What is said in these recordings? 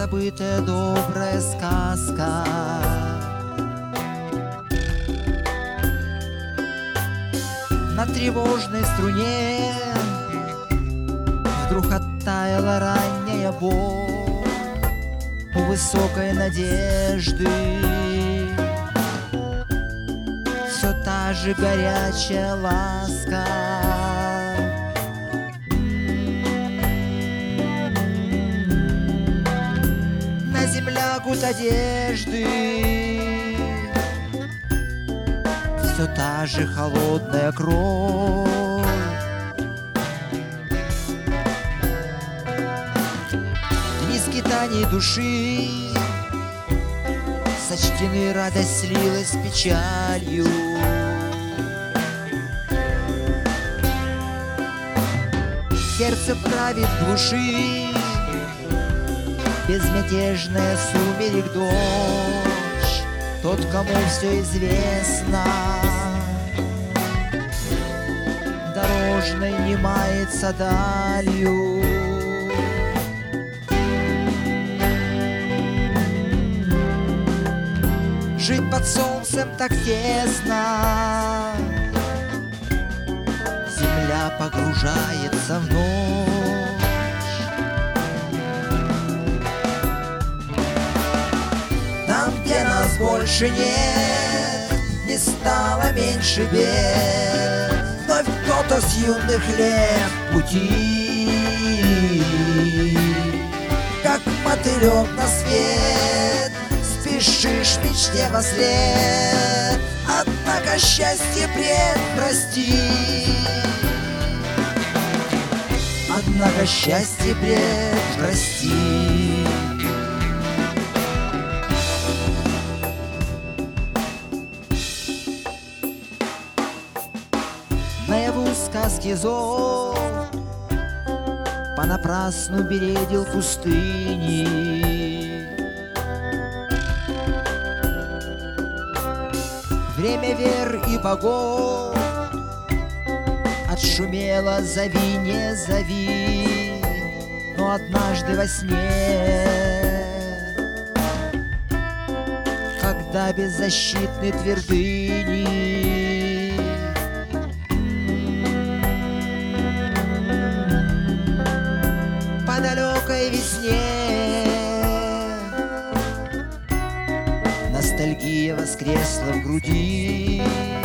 забытая добрая сказка. На тревожной струне вдруг оттаяла ранняя боль у высокой надежды. Все та же горячая ласка. На земля гуд одежды. Все та же холодная кровь. Дни скитаний души сочтены, радость слилась с печалью. Сердце правит в глуши, безмятежная сумерек дождь. Тот, кому все известно, дорожной не мается далью. Жить под солнцем так тесно, земля погружается в ночь. Там, где нас больше нет, не стало меньше бед. Вновь кто-то с юных лет в пути, как мотылек на свет, спешишь мечте во след. Однако счастье предпрости, однако счастье предпрости. Наяву сказки зов понапрасну бередил пустыни. Время вер и богов отшумело, зови, не зови. Но однажды во сне, когда беззащитны твердыни, по далекой весне ностальгия воскресла в груди.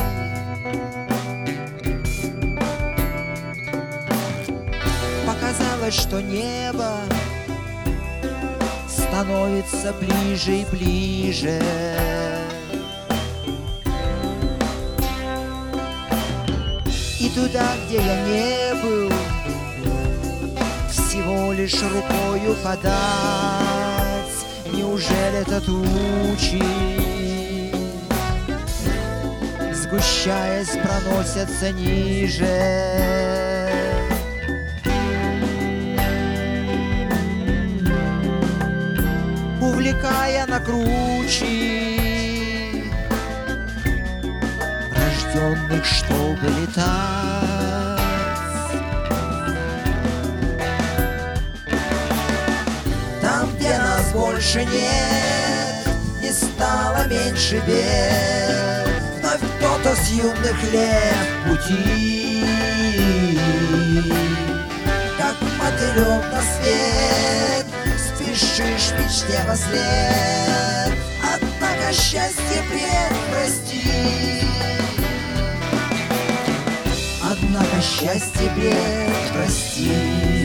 Показалось, что небо становится ближе и ближе. И туда, где я не был, всего лишь рукою подать. Неужели это тучи, сгущаясь, проносятся ниже? Увлекая на кручи рожденных, чтобы летать. Там, где нас больше нет, не стало меньше бед. Вновь кто-то с юных лет в пути, как мотылек на свет, спешишь мечте во след. Однако счастье предпрости, однако счастье предпрости.